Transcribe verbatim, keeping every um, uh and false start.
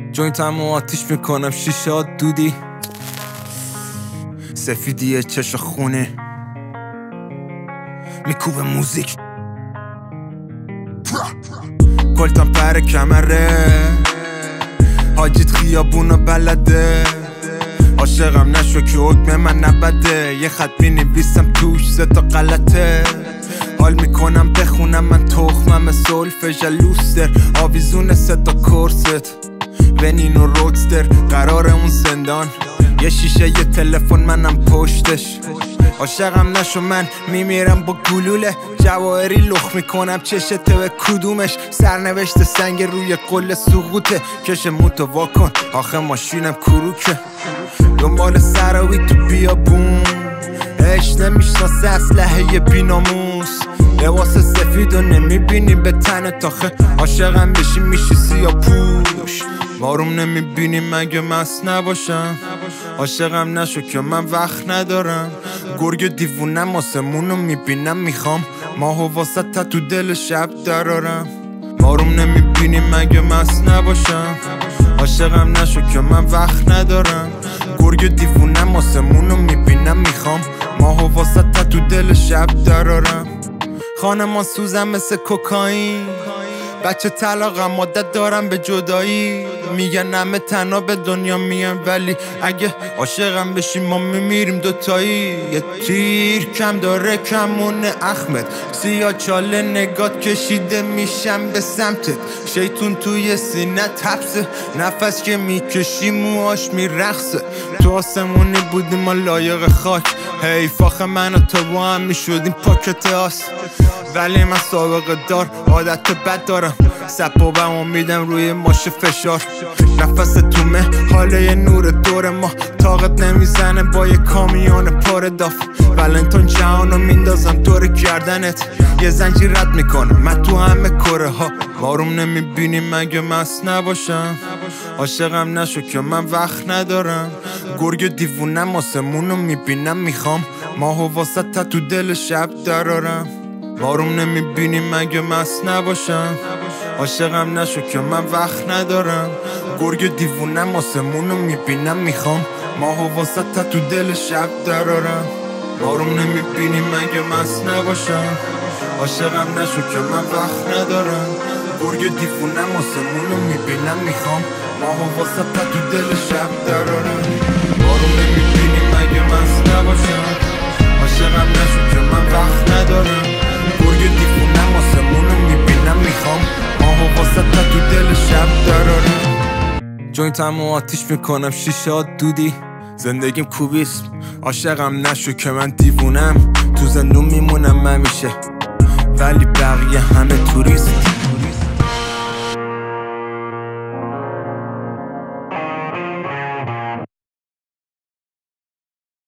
جوینتم و آتیش میکنم، شیشه دودی سفیدیه چش خونه میکوبه موزیک کلتم پر کمره حاجیت خیابونو بلده عاشقم نشو که حکم من نبده یه خط مینویسم توش سه تا غلطه حال میکنم بخونم من تخمم سولف جلوستر آویزون سه تا کرست ونین و روکستر قرار اون زندان یه شیشه یه تلفن منم پشتش عاشقم نشو من میمیرم با گلوله جواهری لخ میکنم چشته به کدومش سرنوشت سنگ روی قل سقوطه کش موتو واکن آخه ماشینم کروکه دنبال سراوی تو بیابون عشق نمیشناسه اسلحه بیناموس لباس سفید و نمیبینی به تن تاخه عاشقم بشی میشی سیاه پوش ماروم نمیبینی مگه مست نباشم عاشقم نشو که من وقت ندارم گرگ دیوونم آسمونو میبینم میخوام ماهو واسه تا تو دل شب درارم ماروم نمیبینی مگه مست نباشم عاشقم نشو که من وقت ندارم گرگ دیوونم آسمونو میبینم میخوام ماهو واسه تا تو دل شب درارم خانمان سوزم مثل کوکائین بچه طلاقم عادت دارم به جدایی میگن همه تنها به دنیا میان ولی اگه عاشقم بشیم ما میمیریم دوتایی یه تیر کم داره کمونه احمد سیاه چاله نگات کشیده میشم به سمتت شیطون توی سینه تپسه نفس که میکشی موهاش میرخصه تو آسمونی بودیم ما لایق خاک حیف آخه من و تو با هم میشدیم پاکت هاست ولی من سابقه دار عادت بد دارم سپابمو میدم روی ماش فشار نفس تومه حاله یه نور دور ما طاقت نمیزنه با یه کامیون پر داف ولنتون جهانو میندازم دور گردنت یه زنجیر رد میکنم من تو همه کره ها ماروم نمیبینی مگه مست نباشم عاشقم نشو که من وقت ندارم گرگ دیوونم آسمونو میبینم میخوام ماهو واسه تا تو دل شب درارم ماروم نمیبینی مگه مست نباشم عاشقم نشو که من وقت ندارم گرگ دیوونم آسمونو میبینم میخوام ماهو واسه تا تو دل شب درارم ماروم نمیبینی مگه مست نباشم عاشقم نشو که من وقت ندارم گرگ دیوونم آسمونو میبینم میخوام ماهو واسه تا تو دل شب درارم ماروم نمیبینی مگه مست نباشم عاشقم نشو که من وقت ندارم گرگ دیوونم آسمونو میبینم میخوام ماهو واسه تا تو دل شب درارم جوینتم و آتیش میکنم شیشه دودی زندگیم کوبیست عاشقم نشو که من دیوونم تو زندون میمونم همیشه ولی بقیه همه توریست